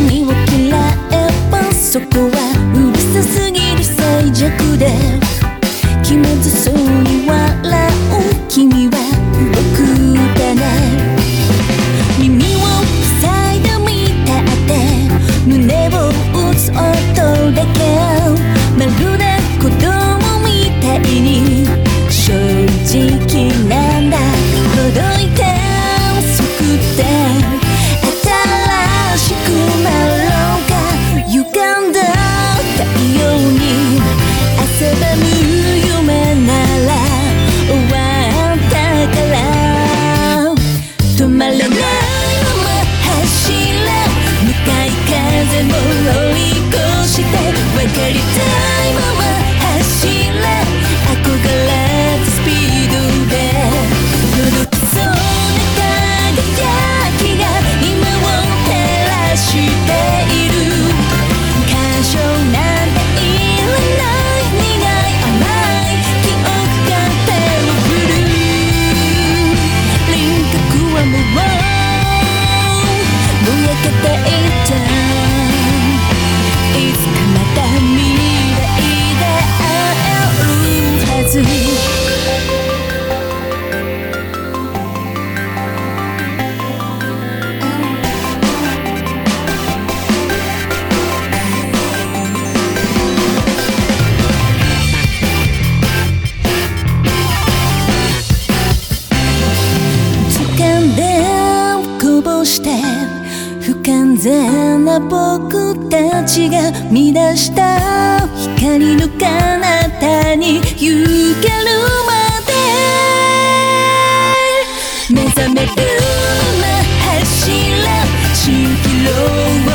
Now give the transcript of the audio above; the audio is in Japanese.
君を嫌えばそこはうるさすぎる最弱で気まずそうに笑う君は動くだね耳を塞いでみたって胸を打つ音だけまるで子供みたいに正直なんだほどいて薄くて新しくなろうか歪んだ太陽に汗ばむ夢なら終わったから止まらないまま走れ向かい風も乗り越して分かりたいまま走れ憧れるスピードで届きそうな輝きが今を照らしている感傷なんていらない苦い甘い記憶が手を振る輪郭はもうぼやけていたいつかまた未来で会えるはず掴んでこぼして不完全な僕たちが見出した光の彼方に行けるまで目覚めるまま走れ蜃気楼